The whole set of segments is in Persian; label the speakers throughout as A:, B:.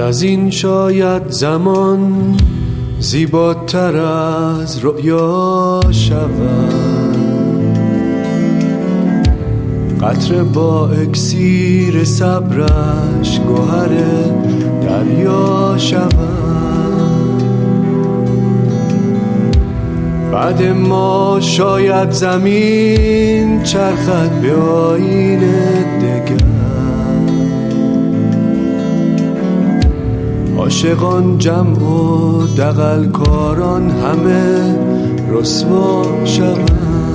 A: از این شاید زمان زیباتر از رؤیا شود، قطره با اکسیر صبرش گوهر دریا شود. بعد ما شاید زمین چرخد به آیین دگر، عاشقان جمع و دغلکاران همه رسوا شوند.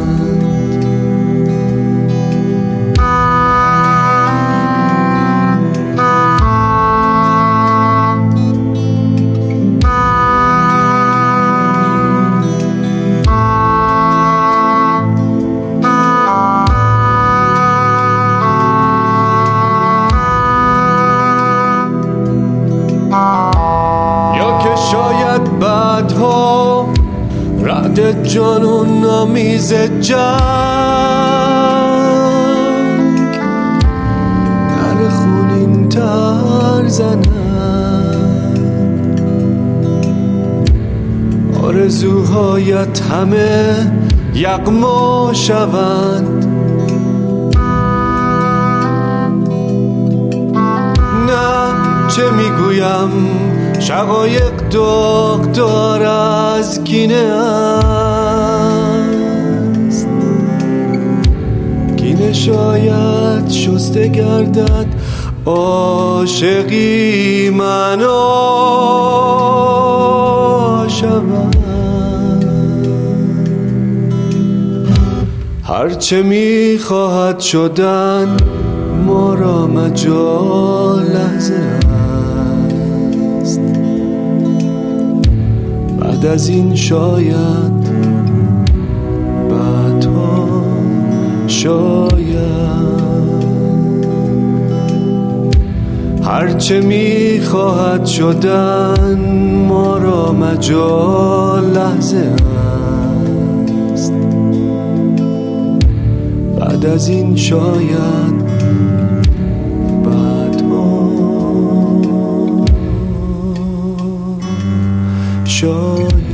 A: بعدها رعد جانون آمیز جنگ در خونین تر زند، آرزوهایت همه یغما شوند. نه چه میگویم شقایق داغدار از کینه است، کینه شاید شسته گردد عاشقی معنا شود. هرچه میخواهد شدن ما را مجال لحظه است، بعد از این شاید بعدها شاید هرچه میخواهد شدن ما را مجال لحظه است، بعد از این شاید بعدها شاید